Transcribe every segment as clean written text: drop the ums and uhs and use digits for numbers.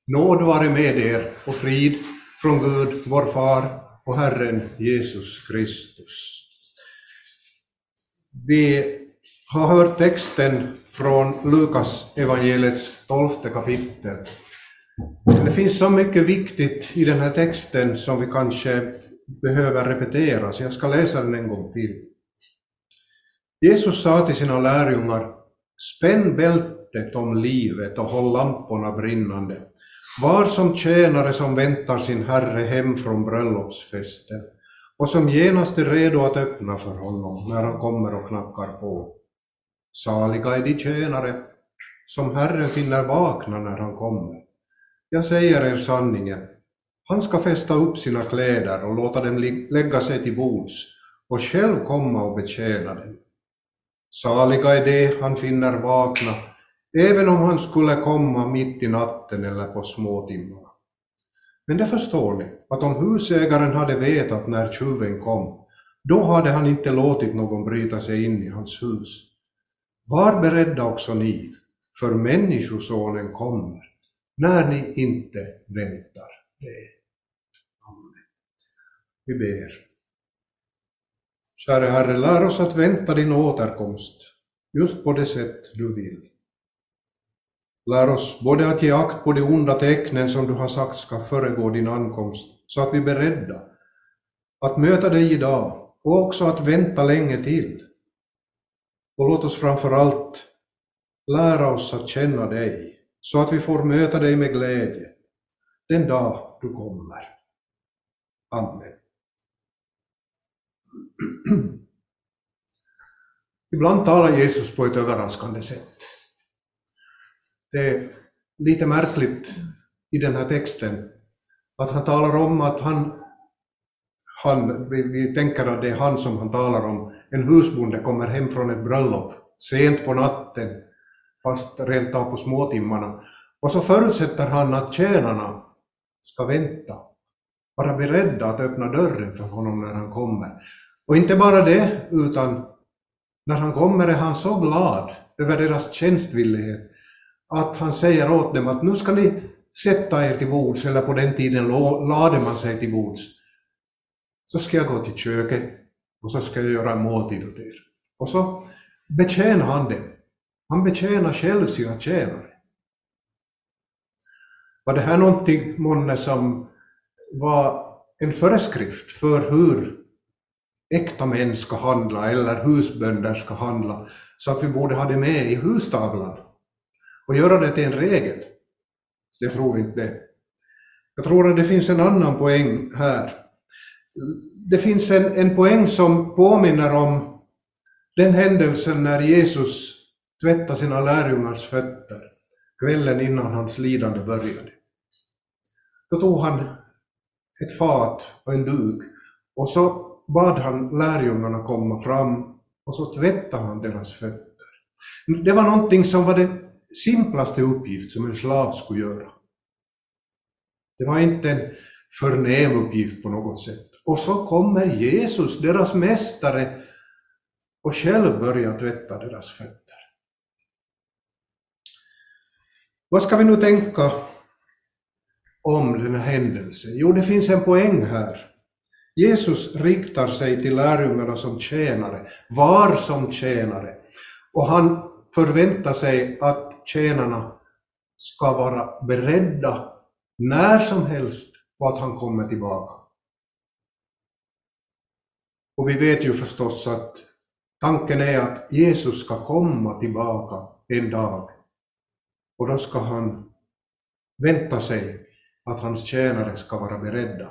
Nåd vare med er och frid från Gud, vår far och Herren Jesus Kristus. Vi har hört texten från Lukas evangeliets 12:e kapitel. Det finns så mycket viktigt i den här texten som vi kanske behöver repetera, så jag ska läsa den en gång till. Jesus sa till sina lärjungar: spänn bältet om livet och håll lamporna brinnande. Var som tjänare som väntar sin herre hem från bröllopsfesten och som genast är redo att öppna för honom när han kommer och knackar på. Saliga är de tjänare som herren finner vakna när han kommer. Jag säger er sanningen, han ska fästa upp sina kläder och låta dem lägga sig till bords och själv komma och betjäna dem. Saliga är det han finner vakna, även om han skulle komma mitt i natten eller på småtimmarna. Men det förstår ni, att om husägaren hade vetat när tjuven kom, då hade han inte låtit någon bryta sig in i hans hus. Var beredda också ni, för människosonen kommer, när ni inte väntar det. Amen. Vi ber. Kära Herre, lär oss att vänta din återkomst, just på det sätt du vill. Lär oss både att ge akt på de onda tecknen som du har sagt ska föregå din ankomst, så att vi är beredda att möta dig idag och också att vänta länge till. Och låt oss framförallt lära oss att känna dig, så att vi får möta dig med glädje den dag du kommer. Amen. Ibland talar Jesus på ett överraskande sätt. Det är lite märkligt i den här texten att han talar om att vi tänker att det är han som han talar om. En husbonde kommer hem från ett bröllop sent på natten, fast rent av på småtimmarna. Och så förutsätter han att tjänarna ska vänta, vara beredda att öppna dörren för honom när han kommer. Och inte bara det, utan när han kommer är han så glad över deras tjänstvillighet att han säger åt dem att nu ska ni sätta er till bords, eller på den tiden lade man sig till bords. Så ska jag gå till köket och så ska jag göra en måltid åt er. Och så betjänar han dem. Han betjänar själv sina tjänare. Var det här någonting månne som var en föreskrift för hur äkta män ska handla eller husbönder ska handla, så att vi borde ha det med i hustavlan och göra det till en regel? Det tror inte det. Jag tror att det finns en annan poäng här. Det finns en poäng som påminner om den händelsen när Jesus tvättade sina lärjungars fötter kvällen innan hans lidande började. Då tog han ett fat och en duk och så bad han lärjungarna komma fram och så tvättade han deras fötter. Det var någonting som var den simplaste uppgift som en slav skulle göra. Det var inte en förnäm uppgift på något sätt. Och så kommer Jesus, deras mästare, och själv börjar tvätta deras fötter. Vad ska vi nu tänka om den här händelsen? Jo, det finns en poäng här. Jesus riktar sig till lärjungarna som tjänare, var som tjänare. Och han förväntar sig att tjänarna ska vara beredda när som helst på att han kommer tillbaka. Och vi vet ju förstås att tanken är att Jesus ska komma tillbaka en dag. Och då ska han vänta sig att hans tjänare ska vara beredda.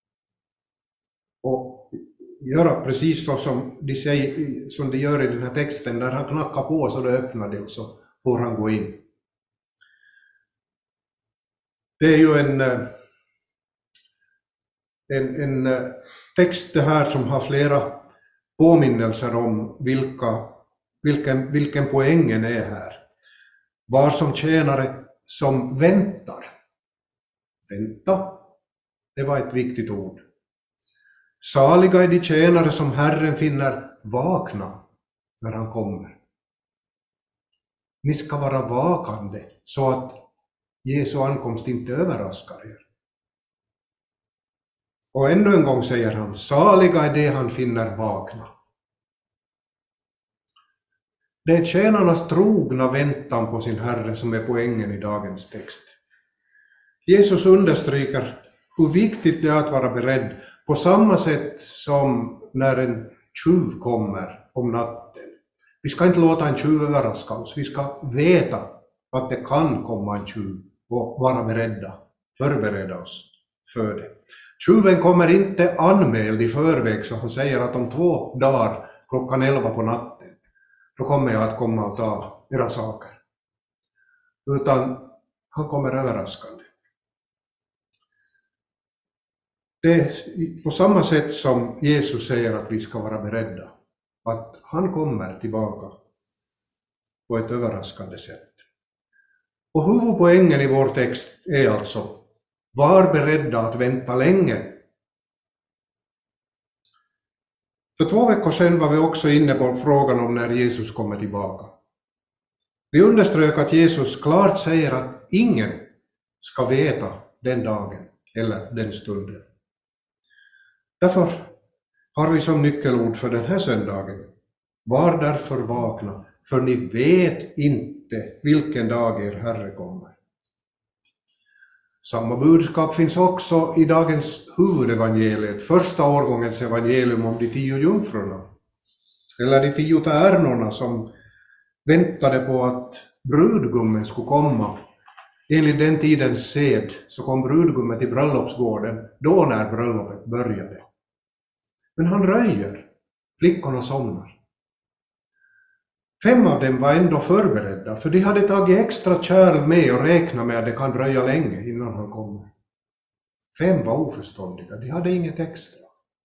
Och göra precis så som de gör i den här texten. När han knackar på så då öppnar det och så får han gå in. Det är ju en text det här som har flera påminnelser om vilken poängen är här. Var som tjänare som väntar. Vänta, det var ett viktigt ord. Saliga är de tjänare som Herren finner vakna när han kommer. Ni ska vara vakande så att Jesu ankomst inte överraskar er. Och ännu en gång säger han, saliga är det han finner vakna. Det är tjänarnas trogna väntan på sin Herre som är poängen i dagens text. Jesus understryker hur viktigt det är att vara beredd på samma sätt som när en tjuv kommer om natten. Vi ska inte låta en tjuv överraska oss. Vi ska veta att det kan komma en tjuv och vara beredda, förbereda oss för det. Tjuven kommer inte anmäld i förväg så han säger att om 2 dagar klockan 11 på natten då kommer jag att komma och ta era saker. Utan han kommer överraskande. Det är på samma sätt som Jesus säger att vi ska vara beredda. Att han kommer tillbaka på ett överraskande sätt. Och huvudpoängen i vår text är alltså, var beredda att vänta länge. För 2 veckor sedan var vi också inne på frågan om när Jesus kommer tillbaka. Vi underströk att Jesus klart säger att ingen ska veta den dagen eller den stunden. Därför har vi som nyckelord för den här söndagen, var därför vakna, för ni vet inte vilken dag er Herre kommer. Samma budskap finns också i dagens huvudevangeliet, första årgångens evangelium om de 10 jungfrurna. Eller de 10 tärnorna som väntade på att brudgummen skulle komma. Enligt den tidens sed så kom brudgummen till bröllopsgården då när bröllopet började. Men han röjer, flickorna somnar. 5 av dem var ändå förberedda, för de hade tagit extra kärl med och räknat med att det kan dröja länge innan han kommer. 5 var oförståndiga, de hade inget extra.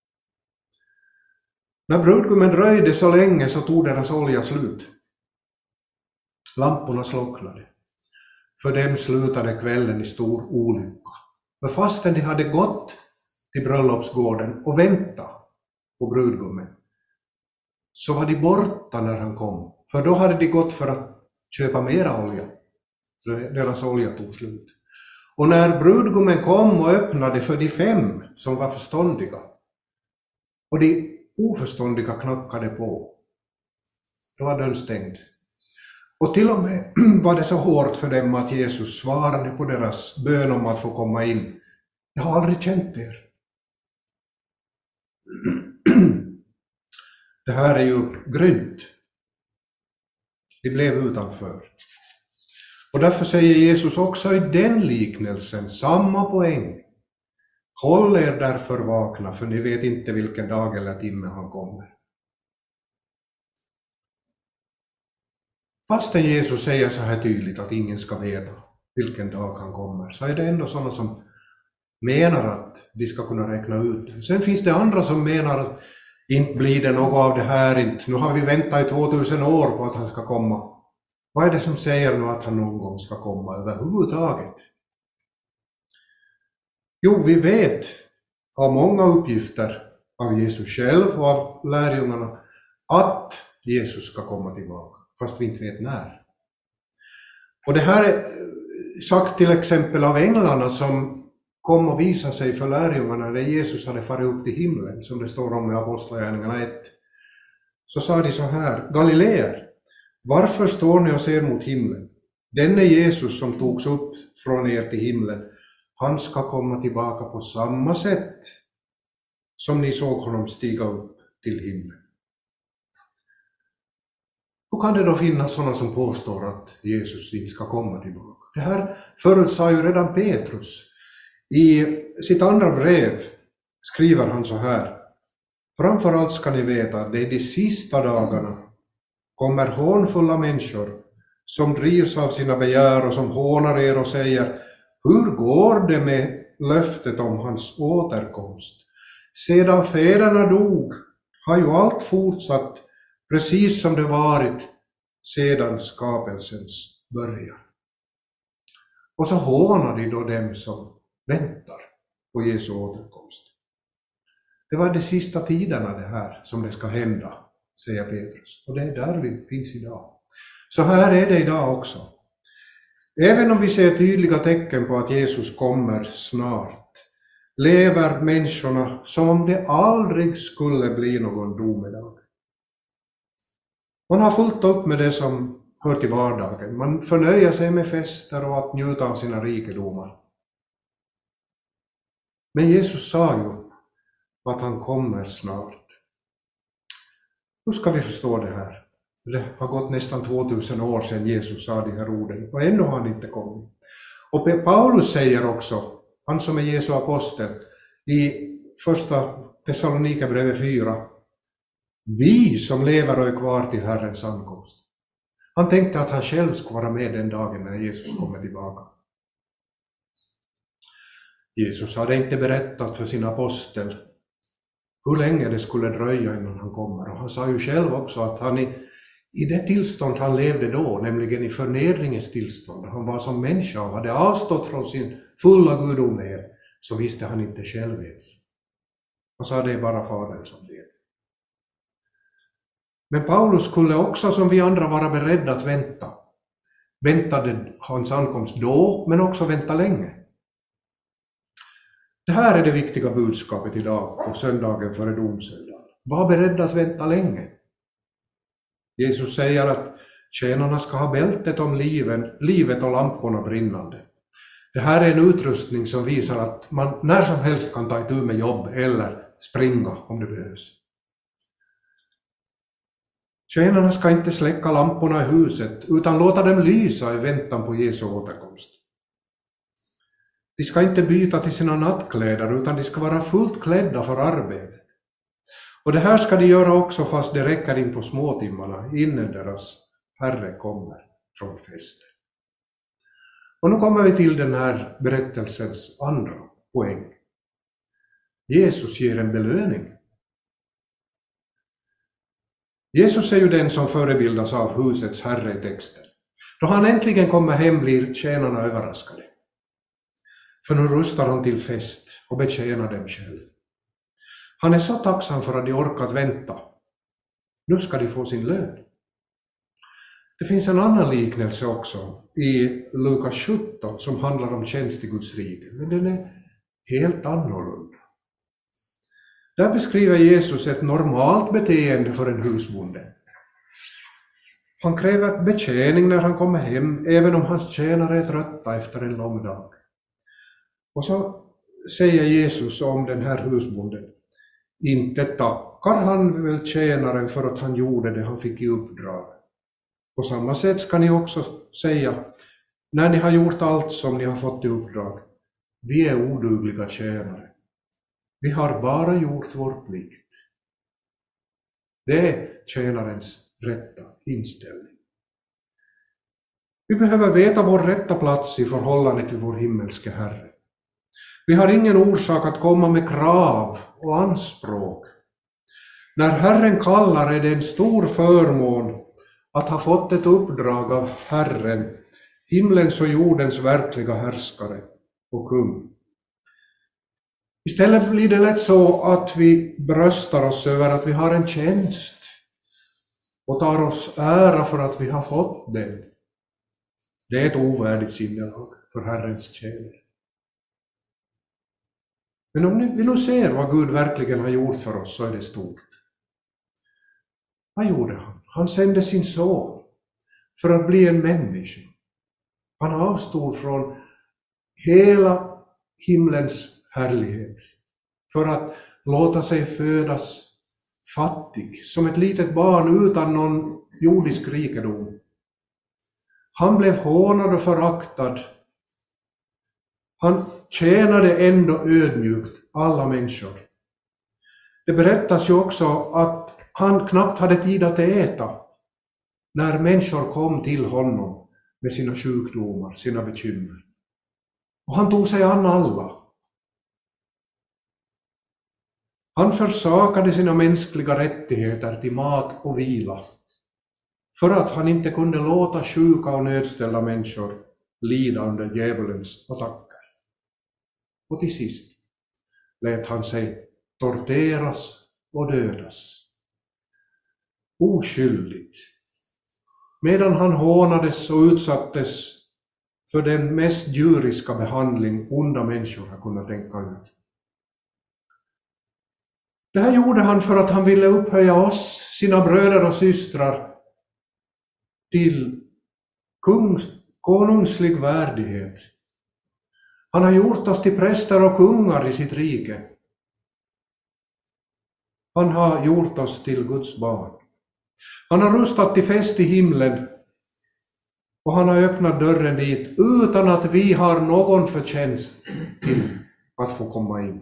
När brudgummen dröjde så länge så tog deras olja slut. Lamporna slocknade. För dem slutade kvällen i stor olycka. Men fastän de hade gått till bröllopsgården och väntat på brudgummen så var de borta när han kom. För då hade de gått för att köpa mera olja. Deras olja tog slut. Och när brudgummen kom och öppnade för de 5 som var förståndiga och de oförståndiga knackade på, då var dörren stängd. Och till och med var det så hårt för dem att Jesus svarade på deras bön om att få komma in. Jag har aldrig känt er. Det här är ju grymt. De blev utanför. Och därför säger Jesus också i den liknelsen samma poäng. Håll er därför vakna, för ni vet inte vilken dag eller timme han kommer. Fastän Jesus säger så här tydligt att ingen ska veta vilken dag han kommer, så är det ändå sådana som menar att de ska kunna räkna ut det. Sen finns det andra som menar att inte blir det något av det här, inte. Nu har vi väntat i 2000 år på att han ska komma. Vad är det som säger nu att han någon gång ska komma överhuvudtaget? Jo, vi vet av många uppgifter av Jesus själv och av lärjungarna att Jesus ska komma tillbaka, fast vi inte vet när. Och det här är sagt till exempel av änglarna som kom och visade sig för lärjungarna när Jesus hade farit upp till himlen, som det står om i Apostlagärningarna 1. Så sa de så här: Galileer, varför står ni och ser mot himlen? Denne Jesus som togs upp från er till himlen, han ska komma tillbaka på samma sätt som ni såg honom stiga upp till himlen. Hur kan det då finnas sådana som påstår att Jesus inte ska komma tillbaka? Det här förut sa ju redan Petrus. I sitt andra brev skriver han så här: framförallt ska ni veta att det är de sista dagarna kommer hånfulla människor som drivs av sina begär och som hånar er och säger: hur går det med löftet om hans återkomst? Sedan fäderna dog har ju allt fortsatt precis som det varit sedan skapelsens början. Och så hånar de då dem som väntar på Jesu återkomst. Det var de sista tiderna det här som det ska hända, säger Petrus. Och det är där vi finns idag. Så här är det idag också. Även om vi ser tydliga tecken på att Jesus kommer snart, lever människorna som om det aldrig skulle bli någon domedag. Man har fullt upp med det som hör till vardagen. Man förnöjer sig med fester och att njuta av sina rikedomar. Men Jesus sa ju att han kommer snart. Hur ska vi förstå det här? Det har gått nästan 2000 år sedan Jesus sa de här orden och ännu har han inte kommit. Och Paulus säger också, han som är Jesu apostel, i första Thessalonikerbrevet 4, vi som lever och är kvar till Herrens ankomst. Han tänkte att han själv skulle vara med den dagen när Jesus kommer tillbaka. Jesus hade inte berättat för sin apostel hur länge det skulle dröja innan han kommer. Och han sa ju själv också att han i det tillstånd han levde då, nämligen i förnedringens tillstånd, han var som människa och hade avstått från sin fulla gudomlighet, så visste han inte själv ens. Han sa det är bara Fadern som vet. Men Paulus skulle också som vi andra vara beredda att vänta. Väntade hans ankomst då, men också vänta länge. Det här är det viktiga budskapet idag på söndagen före domsöndagen. Var beredd att vänta länge. Jesus säger att tjänarna ska ha bältet om livet och lamporna brinnande. Det här är en utrustning som visar att man när som helst kan ta itu med jobb eller springa om det behövs. Tjänarna ska inte släcka lamporna i huset utan låta dem lysa i väntan på Jesu återkomst. De ska inte byta till sina nattkläder utan de ska vara fullt klädda för arbetet. Och det här ska de göra också fast det räcker in på småtimmarna innan deras Herre kommer från festen. Och nu kommer vi till den här berättelsens andra poäng. Jesus ger en belöning. Jesus är ju den som förebildas av husets herre i texten. Då han äntligen kommer hem blir tjänarna överraskade. För nu rustar han till fest och betjänar dem själv. Han är så tacksam för att de orkat vänta. Nu ska de få sin lön. Det finns en annan liknelse också i Lukas 17 som handlar om tjänst i Guds rike. Men den är helt annorlunda. Där beskriver Jesus ett normalt beteende för en husbonde. Han kräver betjäning när han kommer hem, även om hans tjänare är trötta efter en lång dag. Och så säger Jesus om den här husbonden: inte tackar han väl tjänaren för att han gjorde det han fick i uppdrag. På samma sätt ska ni också säga, när ni har gjort allt som ni har fått i uppdrag: vi är odugliga tjänare. Vi har bara gjort vår plikt. Det är tjänarens rätta inställning. Vi behöver veta vår rätta plats i förhållande till vår himmelske Herre. Vi har ingen orsak att komma med krav och anspråk. När Herren kallar är det en stor förmån att ha fått ett uppdrag av Herren, himlens och jordens verkliga härskare och kung. Istället blir det lätt så att vi bröstar oss över att vi har en tjänst och tar oss ära för att vi har fått den. Det är ett ovärdigt sinnelag för Herrens tjänare. Men om vi nu ser vad Gud verkligen har gjort för oss så är det stort. Vad gjorde han? Han sände sin son för att bli en människa. Han avstod från hela himlens härlighet för att låta sig födas fattig, som ett litet barn utan någon jordisk rikedom. Han blev hånad och föraktad. Han tjänade ändå ödmjukt alla människor. Det berättas ju också att han knappt hade tid att äta när människor kom till honom med sina sjukdomar, sina bekymmer. Och han tog sig an alla. Han försakade sina mänskliga rättigheter till mat och vila för att han inte kunde låta sjuka och nödställda människor lida under djävulens attacker. Och till sist lät han sig torteras och dödas. Oskyldigt. Medan han hånades och utsattes för den mest djuriska behandling onda människor har kunnat tänka ut. Det här gjorde han för att han ville upphöja oss, sina bröder och systrar, till konungslig värdighet. Han har gjort oss till präster och kungar i sitt rike. Han har gjort oss till Guds barn. Han har rustat till fest i himlen och han har öppnat dörren dit utan att vi har någon förtjänst till att få komma in.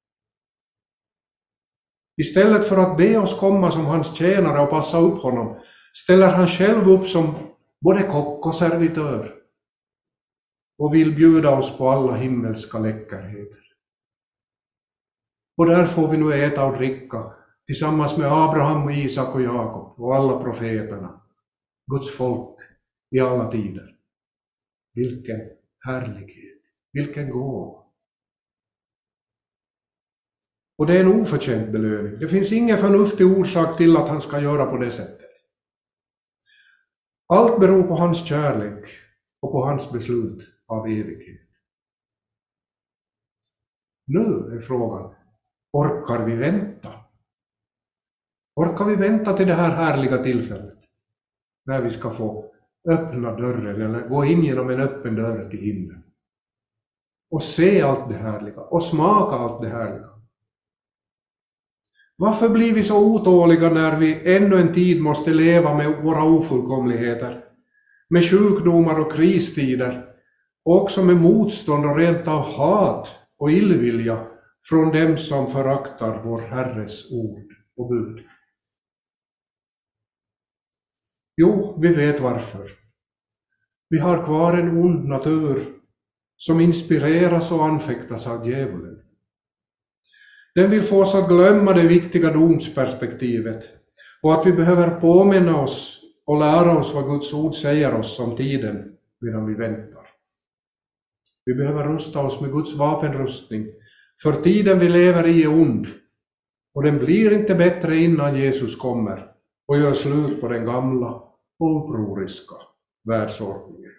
Istället för att be oss komma som hans tjänare och passa upp honom, ställer han själv upp som både kock och servitör och vill bjuda oss på alla himmelska läckerheter. Och där får vi nu äta och dricka tillsammans med Abraham, Isak och Jakob och alla profeterna, Guds folk i alla tider. Vilken härlighet, vilken gåva. Och det är en oförtjänt belöning. Det finns ingen förnuftig orsak till att han ska göra på det sättet. Allt beror på hans kärlek och på hans beslut av evighet. Nu är frågan, orkar vi vänta? Orkar vi vänta till det här härliga tillfället? När vi ska få öppna dörren eller gå in genom en öppen dörr till himlen. Och se allt det härliga och smaka allt det härliga. Varför blir vi så otåliga när vi ännu en tid måste leva med våra ofullkomligheter, med sjukdomar och kristider, och också med motstånd och rent av hat och illvilja från dem som föraktar vår Herres ord och bud? Jo, vi vet varför. Vi har kvar en ond natur som inspireras och anfäktas av djävulen. Den vill få oss att glömma det viktiga domsperspektivet och att vi behöver påminna oss och lära oss vad Guds ord säger oss om tiden medan vi väntar. Vi behöver rusta oss med Guds vapenrustning, för tiden vi lever i är ond och den blir inte bättre innan Jesus kommer och gör slut på den gamla och upproriska världsordningen.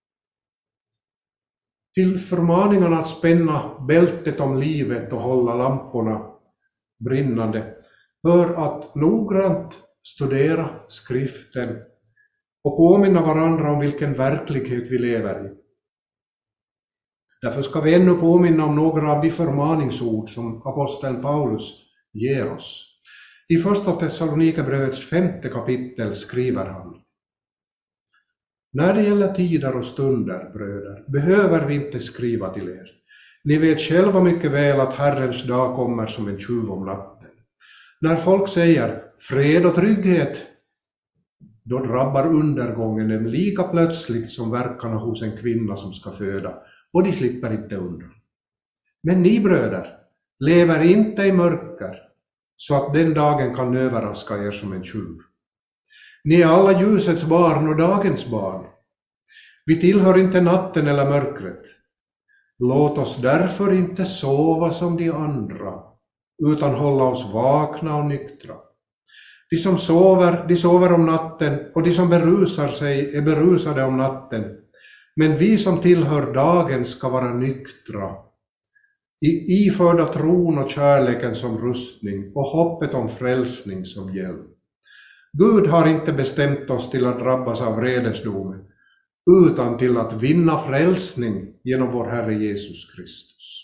Till förmaningarna att spänna bältet om livet och hålla lamporna brinnande hör att noggrant studera skriften och påminna varandra om vilken verklighet vi lever i. Därför ska vi ännu påminna om några av de förmaningsord som aposteln Paulus ger oss. I första Thessalonikerbrevets 5:e kapitel skriver han: När det gäller tider och stunder, bröder, behöver vi inte skriva till er. Ni vet själva mycket väl att Herrens dag kommer som en tjuv om natten. När folk säger fred och trygghet, då drabbar undergången dem lika plötsligt som verkarna hos en kvinna som ska föda, och de slipper inte undan. Men ni, bröder, lever inte i mörker, så att den dagen kan överraska er som en tjuv. Ni är alla ljusets barn och dagens barn. Vi tillhör inte natten eller mörkret. Låt oss därför inte sova som de andra, utan hålla oss vakna och nyktra. De som sover, de sover om natten, och de som berusar sig är berusade om natten. Men vi som tillhör dagen ska vara nyktra, iförda tron och kärleken som rustning och hoppet om frälsning som hjälm. Gud har inte bestämt oss till att drabbas av vredesdomen, utan till att vinna frälsning genom vår Herre Jesus Kristus.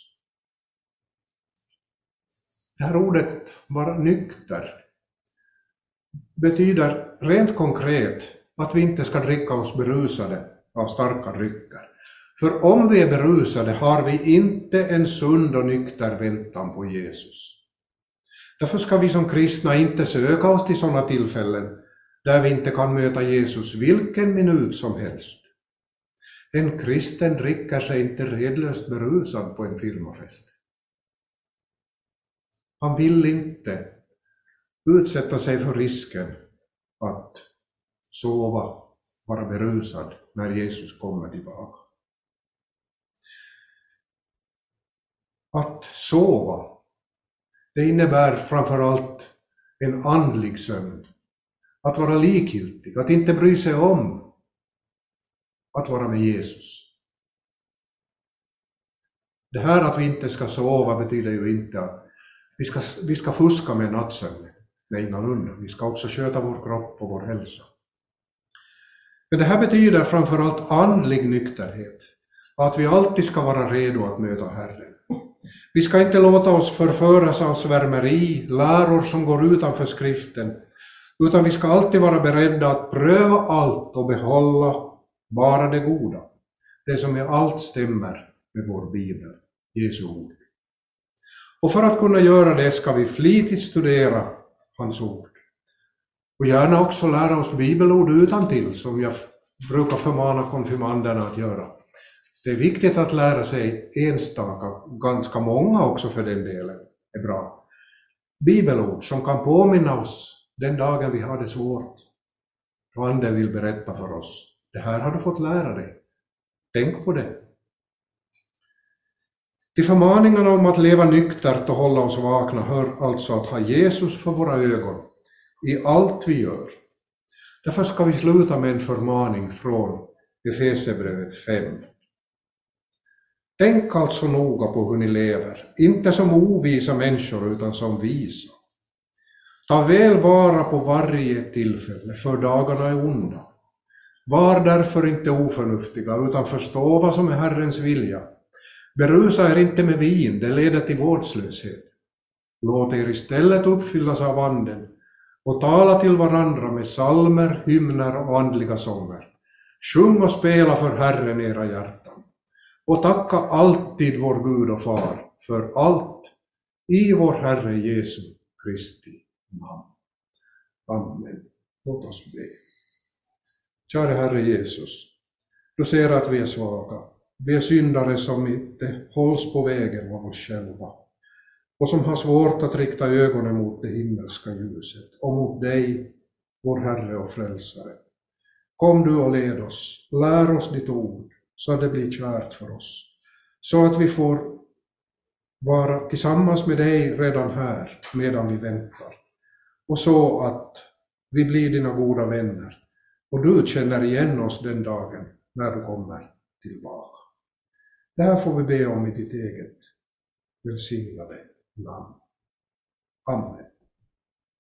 Det här ordet vara nykter betyder rent konkret att vi inte ska dricka oss berusade av starka drycker. För om vi är berusade har vi inte en sund och nykter väntan på Jesus. Därför ska vi som kristna inte söka oss till sådana tillfällen där vi inte kan möta Jesus vilken minut som helst. En kristen dricker sig inte redlöst berusad på en firmafest. Han vill inte utsätta sig för risken att sova, vara berusad när Jesus kommer tillbaka. Att sova, det innebär framförallt en andlig sömn. Att vara likgiltig, att inte bry sig om att vara med Jesus. Det här att vi inte ska sova betyder ju inte att vi ska fuska med nattsömnen. Nej, ingalunda. Vi ska också sköta vår kropp och vår hälsa. Men det här betyder framförallt andlig nykterhet. Att vi alltid ska vara redo att möta Herren. Vi ska inte låta oss förföras av svärmeri, läror som går utanför skriften. Utan vi ska alltid vara beredda att pröva allt och behålla bara det goda. Det som i allt stämmer med vår bibel, Jesu ord. Och för att kunna göra det ska vi flitigt studera hans ord. Och gärna också lära oss bibelord utantill, som jag brukar förmana konfirmanderna att göra. Det är viktigt att lära sig enstaka, ganska många också för den delen, är bra. Bibelord som kan påminna oss den dagen vi har det svårt. Och anden vill berätta för oss. Det här har du fått lära dig. Tänk på det. Till förmaningarna om att leva nyktert och hålla oss vakna hör alltså att ha Jesus för våra ögon i allt vi gör. Därför ska vi sluta med en förmaning från Efesierbrevet 5. Tänk alltså noga på hur ni lever, inte som ovisa människor utan som visa. Ta väl vara på varje tillfälle, för dagarna är onda. Var därför inte oförnuftiga, utan förstå vad som är Herrens vilja. Berusa er inte med vin, det leder till vårdslöshet. Låt er istället uppfyllas av anden och tala till varandra med psalmer, hymner och andliga sånger. Sjung och spela för Herren era hjärtan. Och tacka alltid vår Gud och Far för allt i vår Herre Jesu Kristi namn. Amen. Låt oss be. Kära Herre Jesus, du ser att vi är svaga. Vi är syndare som inte hålls på vägen av oss själva och som har svårt att rikta ögonen mot det himmelska ljuset och mot dig, vår Herre och Frälsare. Kom du och led oss, lär oss ditt ord så att det blir kärt för oss, så att vi får vara tillsammans med dig redan här medan vi väntar, och så att vi blir dina goda vänner och du känner igen oss den dagen när du kommer tillbaka. Det här får vi be om i ditt eget välsignade namn. Amen.